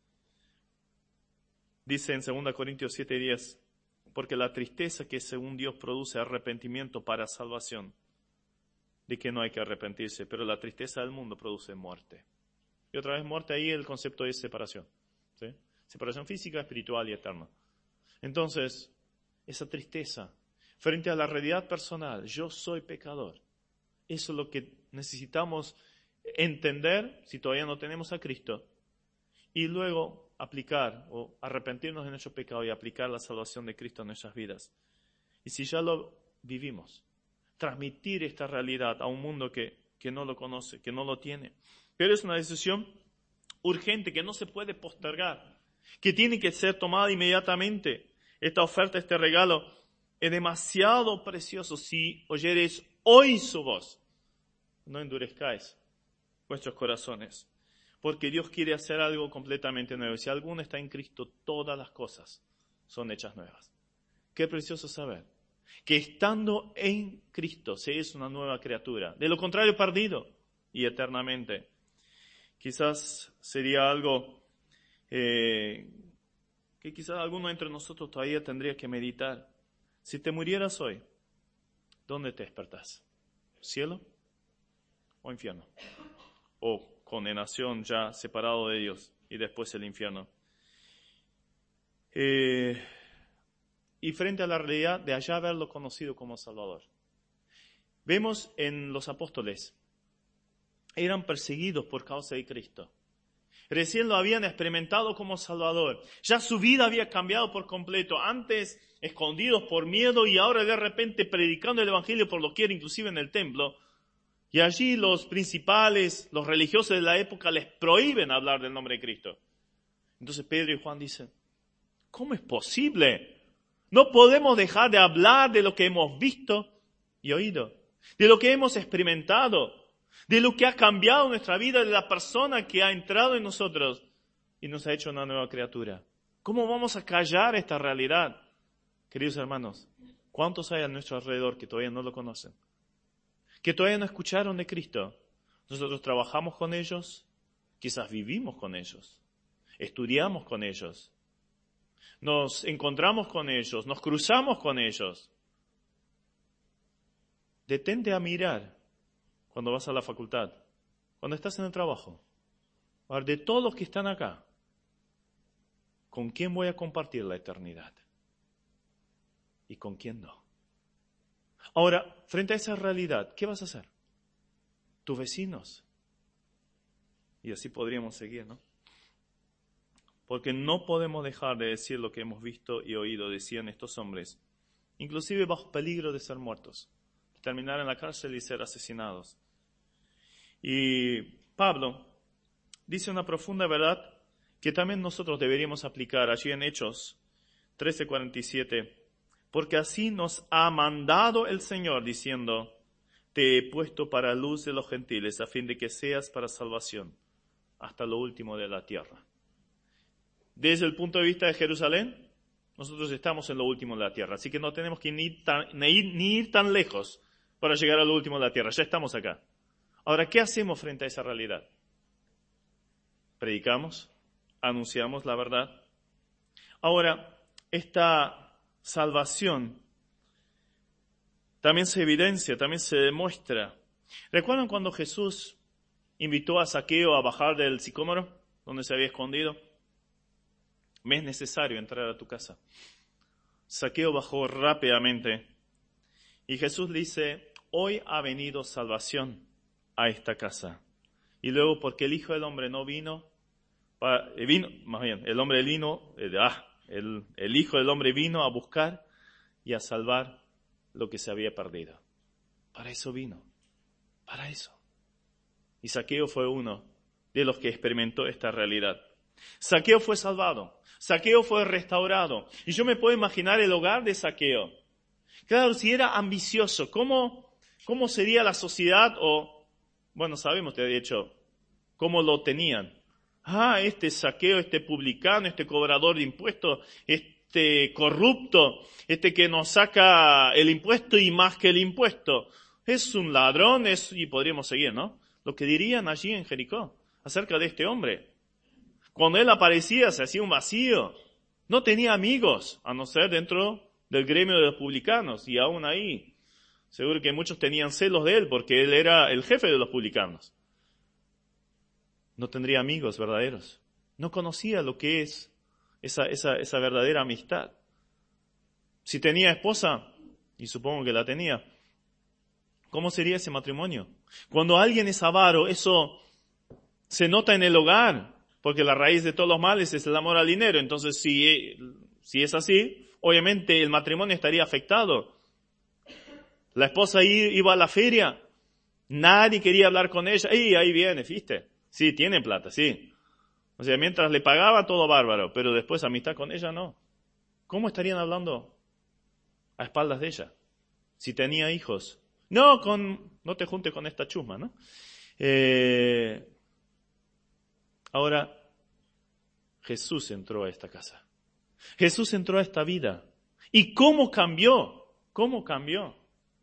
Dice en 2 Corintios 7:10, porque la tristeza que según Dios produce arrepentimiento para salvación, de que no hay que arrepentirse, pero la tristeza del mundo produce muerte. Y otra vez muerte, ahí el concepto es separación, ¿sí? Separación física, espiritual y eterna. Entonces, esa tristeza frente a la realidad personal, yo soy pecador, eso es lo que necesitamos entender si todavía no tenemos a Cristo, y luego aplicar o arrepentirnos de nuestro pecado y aplicar la salvación de Cristo a nuestras vidas. Y si ya lo vivimos, transmitir esta realidad a un mundo que no lo conoce, que no lo tiene. Pero es una decisión urgente que no se puede postergar, que tiene que ser tomada inmediatamente. Esta oferta, este regalo es demasiado precioso. Si oyereis hoy su voz, no endurezcáis vuestros corazones, porque Dios quiere hacer algo completamente nuevo. Si alguno está en Cristo, todas las cosas son hechas nuevas. Qué precioso saber que estando en Cristo se es una nueva criatura. De lo contrario, perdido y eternamente. Quizás sería algo que quizás alguno entre nosotros todavía tendría que meditar. Si te murieras hoy, ¿dónde te despertás? ¿Cielo o infierno? O condenación ya separado de Dios y después el infierno. Y frente a la realidad de allá haberlo conocido como Salvador. Vemos en los apóstoles, eran perseguidos por causa de Cristo. Recién lo habían experimentado como Salvador. Ya su vida había cambiado por completo. Antes escondidos por miedo y ahora de repente predicando el Evangelio por doquier, inclusive en el templo. Y allí los principales, los religiosos de la época les prohíben hablar del nombre de Cristo. Entonces Pedro y Juan dicen, ¿cómo es posible? No podemos dejar de hablar de lo que hemos visto y oído, de lo que hemos experimentado, de lo que ha cambiado nuestra vida, de la persona que ha entrado en nosotros y nos ha hecho una nueva criatura. ¿Cómo vamos a callar esta realidad? Queridos hermanos, ¿cuántos hay a nuestro alrededor que todavía no lo conocen? Que todavía no escucharon de Cristo. Nosotros trabajamos con ellos, quizás vivimos con ellos, estudiamos con ellos, nos encontramos con ellos, nos cruzamos con ellos. Detente a mirar cuando vas a la facultad, cuando estás en el trabajo. A ver, de todos los que están acá, ¿con quién voy a compartir la eternidad? ¿Y con quién no? Ahora, frente a esa realidad, ¿qué vas a hacer? Tus vecinos, Y así podríamos seguir, ¿no? Porque no podemos dejar de decir lo que hemos visto y oído, decían estos hombres, inclusive bajo peligro de ser muertos, terminar en la cárcel y ser asesinados. Y Pablo dice una profunda verdad que también nosotros deberíamos aplicar allí en Hechos 13:47, porque así nos ha mandado el Señor diciendo, te he puesto para luz de los gentiles a fin de que seas para salvación hasta lo último de la tierra. Desde el punto de vista de Jerusalén, nosotros estamos en lo último de la tierra, así que no tenemos que ni ir tan lejos para llegar a lo último de la tierra, ya estamos acá. Ahora, ¿qué hacemos frente a esa realidad? Predicamos, anunciamos la verdad. Ahora, esta salvación también se evidencia, también se demuestra. ¿Recuerdan cuando Jesús invitó a Zaqueo a bajar del sicómoro, donde se había escondido? Me es necesario entrar a tu casa. Zaqueo bajó rápidamente y Jesús dice, hoy ha venido salvación a esta casa. Y luego, porque el Hijo del Hombre no vino, el Hijo del Hombre vino a buscar y a salvar lo que se había perdido. Para eso vino, para eso. Y Zaqueo fue uno de los que experimentó esta realidad. Zaqueo fue salvado, Zaqueo fue restaurado. Y yo me puedo imaginar el hogar de Zaqueo. Claro, si era ambicioso, ¿cómo sería la sociedad? O, bueno, sabemos, de hecho, cómo lo tenían. Este Zaqueo, este publicano, este cobrador de impuestos, este corrupto, este que nos saca el impuesto y más que el impuesto. Es un ladrón, y podríamos seguir, ¿no? Lo que dirían allí en Jericó acerca de este hombre. Cuando él aparecía se hacía un vacío. No tenía amigos, a no ser dentro del gremio de los publicanos. Y aún ahí, seguro que muchos tenían celos de él porque él era el jefe de los publicanos. No tendría amigos verdaderos. No conocía lo que es esa verdadera amistad. Si tenía esposa, y supongo que la tenía, ¿cómo sería ese matrimonio? Cuando alguien es avaro, eso se nota en el hogar, porque la raíz de todos los males es el amor al dinero. Entonces, si es así, obviamente el matrimonio estaría afectado. La esposa iba a la feria, nadie quería hablar con ella. Ahí viene, ¿viste? Sí, tiene plata, sí. O sea, mientras le pagaba, todo bárbaro, pero después amistad con ella, no. ¿Cómo estarían hablando a espaldas de ella? Si tenía hijos. No te juntes con esta chusma, ¿no? Ahora, Jesús entró a esta casa. Jesús entró a esta vida. ¿Y cómo cambió? ¿Cómo cambió?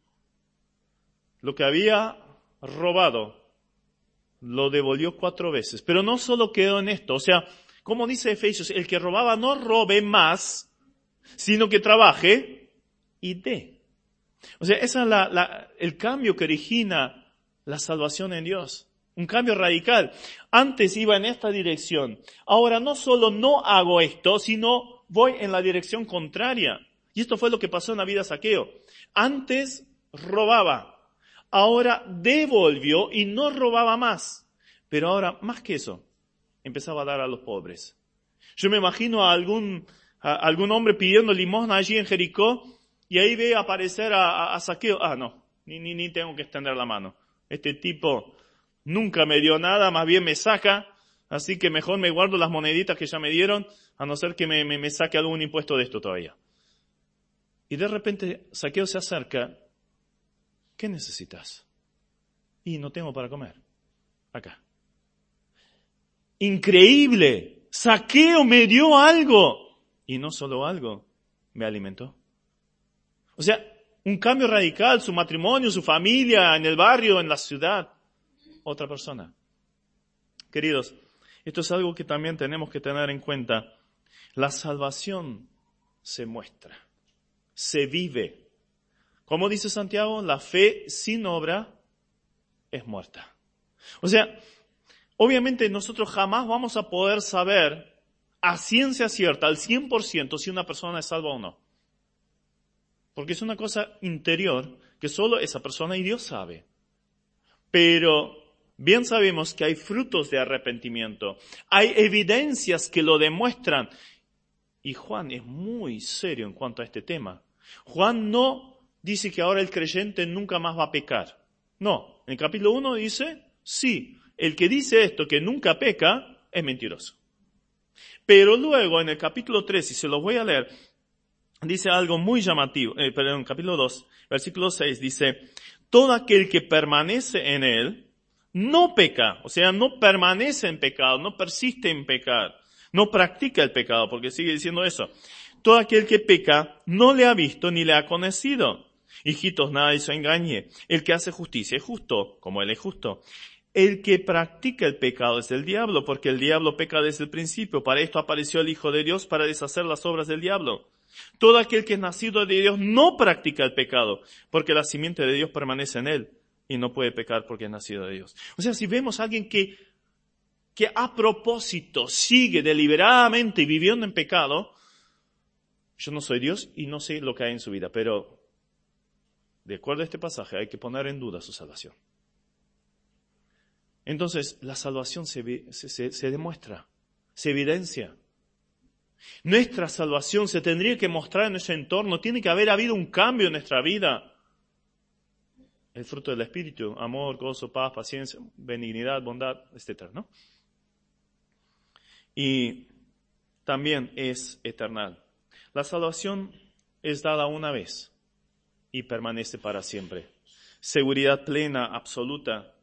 Lo que había robado lo devolvió 4 veces. Pero no solo quedó en esto. O sea, como dice Efesios, el que robaba no robe más, sino que trabaje y dé. O sea, ese es el cambio que origina la salvación en Dios. Un cambio radical. Antes iba en esta dirección. Ahora no solo no hago esto, sino voy en la dirección contraria. Y esto fue lo que pasó en la vida de Zaqueo. Antes robaba. Ahora devolvió y no robaba más. Pero ahora, más que eso, empezaba a dar a los pobres. Yo me imagino a algún hombre pidiendo limosna allí en Jericó y ahí ve aparecer a Zaqueo. No, ni tengo que extender la mano. Este tipo nunca me dio nada, más bien me saca, así que mejor me guardo las moneditas que ya me dieron, a no ser que me saque algún impuesto de esto todavía. Y de repente Zaqueo se acerca. ¿Qué necesitas? Y no tengo para comer. Acá. Increíble. Zaqueo me dio algo. Y no solo algo, me alimentó. O sea, un cambio radical, su matrimonio, su familia, en el barrio, en la ciudad. Otra persona. Queridos, esto es algo que también tenemos que tener en cuenta. La salvación se muestra, se vive. Como dice Santiago, la fe sin obra es muerta. O sea, obviamente nosotros jamás vamos a poder saber a ciencia cierta, al 100%, si una persona es salva o no. Porque es una cosa interior que solo esa persona y Dios sabe. Pero bien sabemos que hay frutos de arrepentimiento. Hay evidencias que lo demuestran. Y Juan es muy serio en cuanto a este tema. Juan no dice que ahora el creyente nunca más va a pecar. No, en el capítulo 1 dice, sí, el que dice esto, que nunca peca, es mentiroso. Pero luego en el capítulo 3, y se los voy a leer, dice algo muy llamativo. Perdón, capítulo 2, versículo 6, dice, todo aquel que permanece en él, no peca, o sea, no permanece en pecado, no persiste en pecar, no practica el pecado, porque sigue diciendo eso. Todo aquel que peca no le ha visto ni le ha conocido. Hijitos, nada se engañe. El que hace justicia es justo, como él es justo. El que practica el pecado es el diablo, porque el diablo peca desde el principio. Para esto apareció el Hijo de Dios, para deshacer las obras del diablo. Todo aquel que es nacido de Dios no practica el pecado, porque la simiente de Dios permanece en él, y no puede pecar porque es nacido de Dios. O sea, si vemos a alguien que a propósito sigue deliberadamente viviendo en pecado, yo no soy Dios y no sé lo que hay en su vida, pero de acuerdo a este pasaje hay que poner en duda su salvación. Entonces, la salvación se demuestra, se evidencia. Nuestra salvación se tendría que mostrar en nuestro entorno, tiene que haber habido un cambio en nuestra vida. El fruto del Espíritu, amor, gozo, paz, paciencia, benignidad, bondad, etc., ¿no? Y también es eternal. La salvación es dada una vez y permanece para siempre. Seguridad plena, absoluta.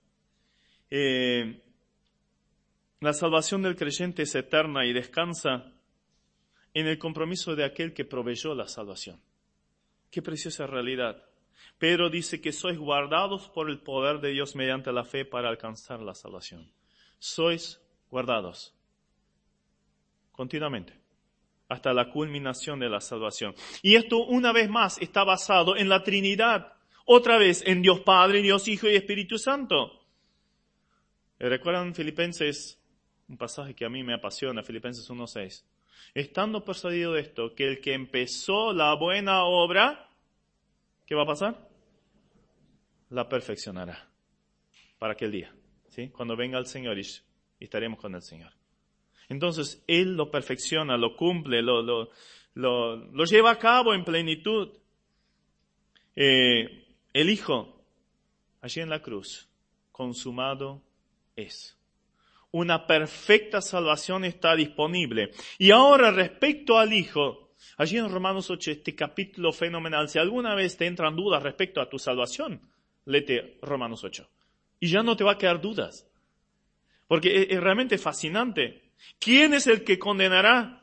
La salvación del creyente es eterna y descansa en el compromiso de aquel que proveyó la salvación. Qué preciosa realidad. Pedro dice que sois guardados por el poder de Dios mediante la fe para alcanzar la salvación. Sois guardados continuamente hasta la culminación de la salvación. Y esto una vez más está basado en la Trinidad. Otra vez en Dios Padre, Dios Hijo y Espíritu Santo. ¿Recuerdan Filipenses? Un pasaje que a mí me apasiona, Filipenses 1:6. Estando persuadido de esto, que el que empezó la buena obra, ¿qué va a pasar? La perfeccionará para aquel día, ¿sí? Cuando venga el Señor y estaremos con el Señor. Entonces, Él lo perfecciona, lo cumple, lo lleva a cabo en plenitud. El Hijo, allí en la cruz, consumado es. Una perfecta salvación está disponible. Y ahora, respecto al Hijo, allí en Romanos 8, este capítulo fenomenal, si alguna vez te entran dudas respecto a tu salvación, léete Romanos 8. Y ya no te va a quedar dudas. Porque es realmente fascinante. ¿Quién es el que condenará?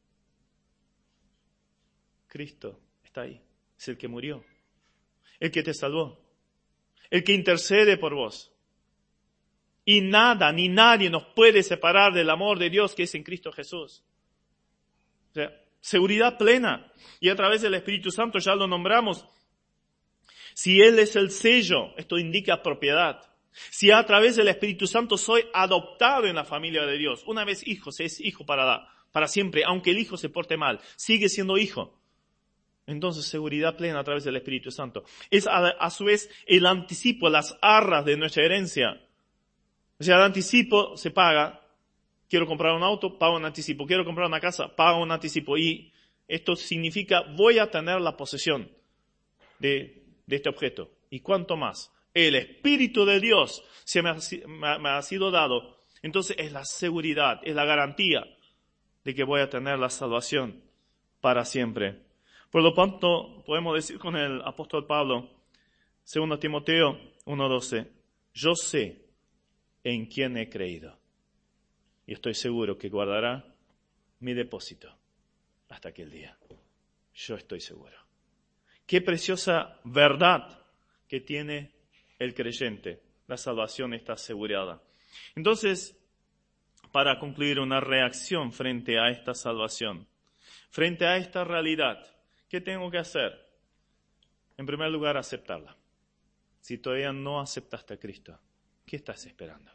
Cristo está ahí. Es el que murió. El que te salvó. El que intercede por vos. Y nada ni nadie nos puede separar del amor de Dios que es en Cristo Jesús. O sea, seguridad plena. Y a través del Espíritu Santo ya lo nombramos. Si Él es el sello, esto indica propiedad. Si a través del Espíritu Santo soy adoptado en la familia de Dios, una vez hijo, se es hijo para siempre, aunque el hijo se porte mal, sigue siendo hijo. Entonces, seguridad plena a través del Espíritu Santo. Es a su vez el anticipo, las arras de nuestra herencia. O sea, el anticipo se paga. Quiero comprar un auto, pago un anticipo. Quiero comprar una casa, pago un anticipo. Y esto significa, voy a tener la posesión de este objeto. ¿Y cuánto más? El Espíritu de Dios me ha sido dado. Entonces es la seguridad, es la garantía de que voy a tener la salvación para siempre. Por lo tanto, podemos decir con el apóstol Pablo, 2 Timoteo 1:12, yo sé en quién he creído y estoy seguro que guardará mi depósito hasta aquel día. Yo estoy seguro. Qué preciosa verdad que tiene el creyente. La salvación está asegurada. Entonces, para concluir, una reacción frente a esta salvación, frente a esta realidad, ¿qué tengo que hacer? En primer lugar, aceptarla. Si todavía no aceptaste a Cristo, ¿qué estás esperando?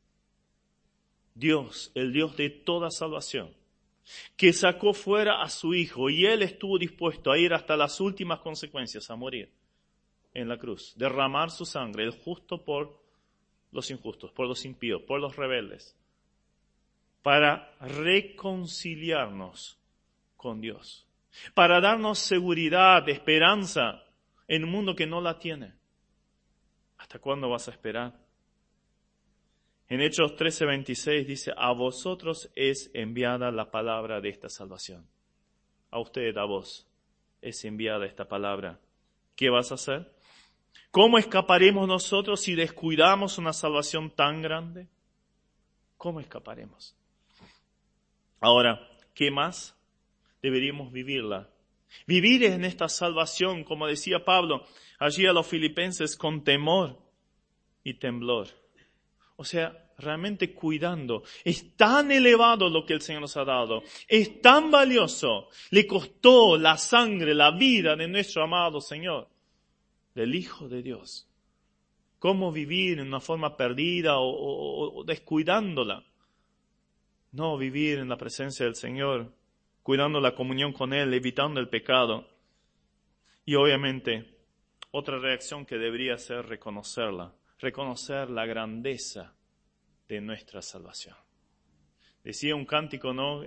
Dios, el Dios de toda salvación, que sacó fuera a su Hijo y Él estuvo dispuesto a ir hasta las últimas consecuencias, a morir en la cruz, derramar su sangre, el justo por los injustos, por los impíos, por los rebeldes, para reconciliarnos con Dios, para darnos seguridad, esperanza en un mundo que no la tiene. ¿Hasta cuándo vas a esperar? En Hechos 13:26 dice, a vosotros es enviada la palabra de esta salvación. A usted, a vos, es enviada esta palabra. ¿Qué vas a hacer? ¿Cómo escaparemos nosotros si descuidamos una salvación tan grande? ¿Cómo escaparemos? Ahora, ¿qué más? Deberíamos vivirla. Vivir en esta salvación, como decía Pablo allí a los filipenses, con temor y temblor. O sea, realmente cuidando. Es tan elevado lo que el Señor nos ha dado. Es tan valioso. Le costó la sangre, la vida de nuestro amado Señor, del Hijo de Dios. ¿Cómo vivir en una forma perdida o descuidándola? No, vivir en la presencia del Señor, cuidando la comunión con Él, evitando el pecado. Y obviamente, otra reacción que debería ser reconocerla. Reconocer la grandeza de nuestra salvación. Decía un cántico, ¿no?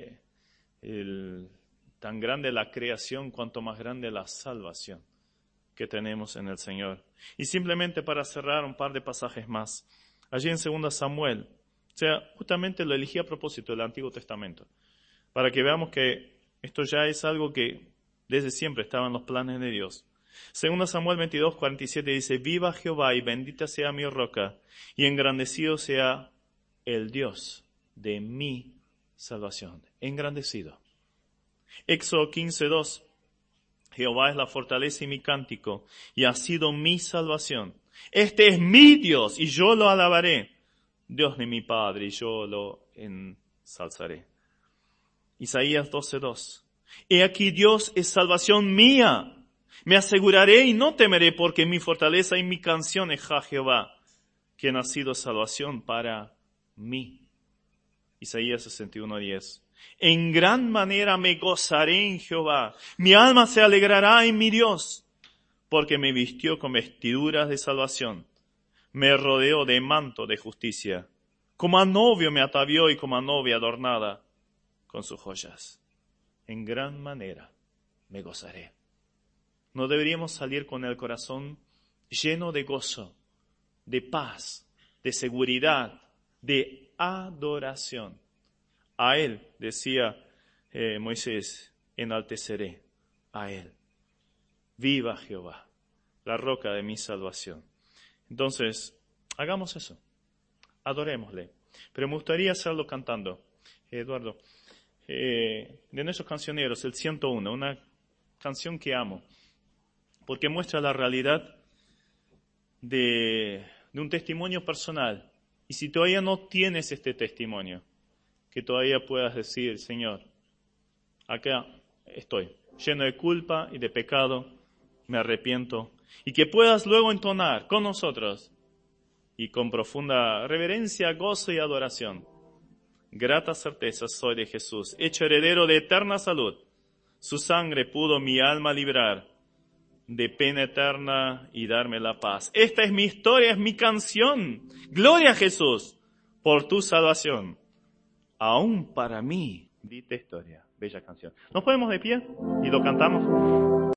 Tan grande la creación, cuanto más grande la salvación que tenemos en el Señor. Y simplemente para cerrar un par de pasajes más. Allí en 2 Samuel, o sea, justamente lo elegí a propósito del Antiguo Testamento, para que veamos que esto ya es algo que desde siempre estaba en los planes de Dios. 2 Samuel 22:47 dice, viva Jehová y bendita sea mi roca, y engrandecido sea el Dios de mi salvación. Engrandecido. Éxodo 15:2, Jehová es la fortaleza y mi cántico, y ha sido mi salvación. Este es mi Dios, y yo lo alabaré. Dios de mi Padre, y yo lo ensalzaré. Isaías 12:2, he aquí Dios es salvación mía. Me aseguraré y no temeré, porque mi fortaleza y mi canción es Jehová, quien ha sido salvación para mí. Isaías 61:10. En gran manera me gozaré en Jehová. Mi alma se alegrará en mi Dios, porque me vistió con vestiduras de salvación. Me rodeó de manto de justicia. Como a novio me atavió y como a novia adornada con sus joyas. En gran manera me gozaré. No deberíamos salir con el corazón lleno de gozo, de paz, de seguridad, de adoración. A Él, decía Moisés, enalteceré a Él. Viva Jehová, la roca de mi salvación. Entonces, hagamos eso. Adorémosle. Pero me gustaría hacerlo cantando. Eduardo, de nuestros cancioneros, el 101, una canción que amo, porque muestra la realidad de un testimonio personal. Y si todavía no tienes este testimonio, que todavía puedas decir, Señor, acá estoy, lleno de culpa y de pecado, me arrepiento. Y que puedas luego entonar con nosotros y con profunda reverencia, gozo y adoración. Grata certeza soy de Jesús, hecho heredero de eterna salud. Su sangre pudo mi alma librar de pena eterna y darme la paz. Esta es mi historia, es mi canción. Gloria a Jesús por tu salvación. Aún para mí, dita historia. Bella canción. ¿Nos ponemos de pie y lo cantamos?